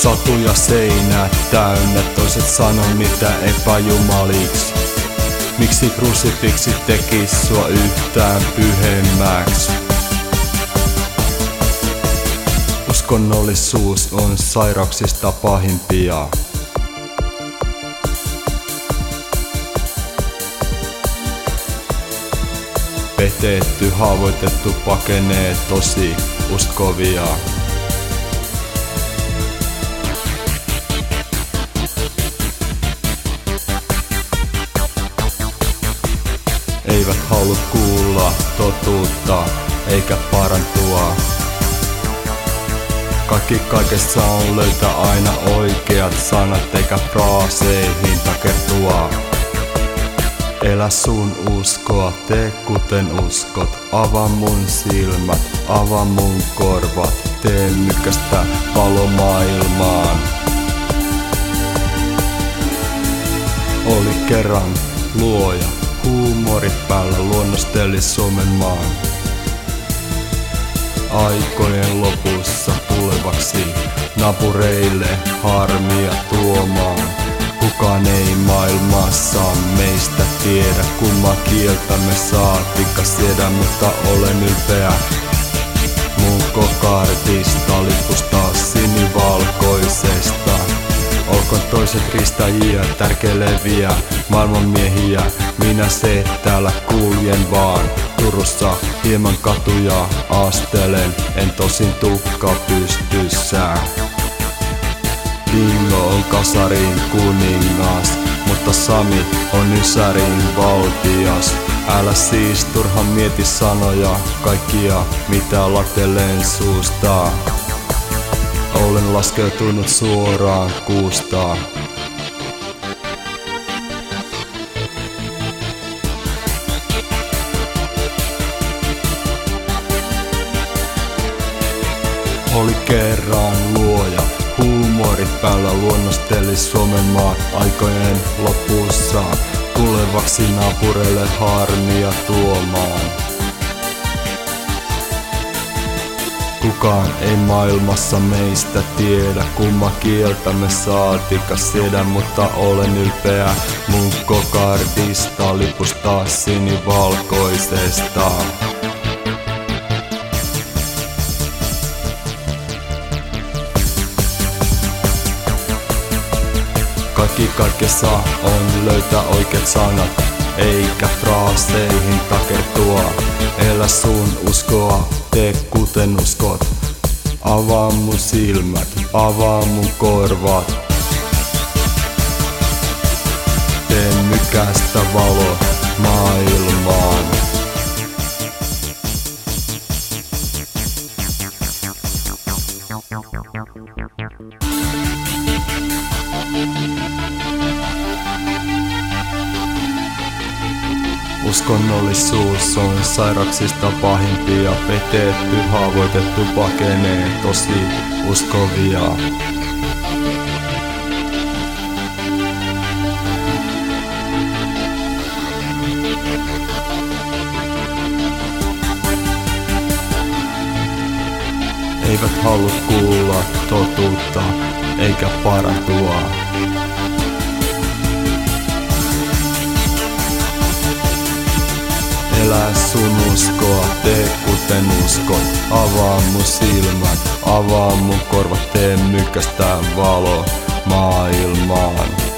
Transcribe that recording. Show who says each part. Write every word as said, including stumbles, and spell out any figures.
Speaker 1: Satuja seinät täynnä, toiset sano mitä epäjumaliksi. Miksi krusifiksi tekis sua yhtään pyhemmäks? Uskonnollisuus on sairauksista pahimpia. Petetty, haavoitettu pakenee tosi uskovia. Eivät halua kuulla totuutta eikä parantua. Kaikki kaikessa on löytää aina oikeat sanat eikä fraaseihin takertua. Elä sun uskoa, tee kuten uskot. Avaa mun silmät, avaa mun korvat. Tee mykkästä valo maailmaan. Oli kerran luoja, huumori päällä luonnosteli Suomen maan. Aikojen lopussa tulevaksi naapureille harmia tuomaan. Kukaan ei maailmassa meistä tiedä, kummaa kieltä me saatikka siedä, mutta olen ylpeä. Mun kokartista lipustaa sinivalkoisesta. Olkoon toiset ristäjiä, tärkeileviä maailmanmiehiä. Minä se täällä kuljen vaan. Turussa hieman katuja astelen, en tosin tukka pystyssä. Dingo on kasarin kuningas, mutta Sami on ysärin valtias. Älä siis turhan mieti sanoja, kaikkia mitä latelen suusta. Olen laskeutunut suoraan kuusta. Oli kerran luoja, huumori päällä luonnosteli Suomen maan. Aikojen lopussa tulevaksi naapureille harmia tuomaan. Kukaan ei maailmassa meistä tiedä, kumma kieltä me saatikka siedä, mutta olen ylpeä mun kokardista lipustaa sinivalkoisesta. Kaikki kaikessa on löytää oikeat sanat, eikä fraaseihin takertua. Elä sun uskoa, tee kuten uskot. Avaa mun silmät, avaa mun korvat. Tee mykästä valo maailmaan. Uskonnollisuus on sairauksista pahimpia. Petetty, haavoitettu pakenee tosi uskovia. Eivät halua kuulla totuutta eikä parantua. Elä sun uskoa, tee kuten uskot. Avaa mun silmät, avaa mun korvat, tee mykkästä valo maailmaan.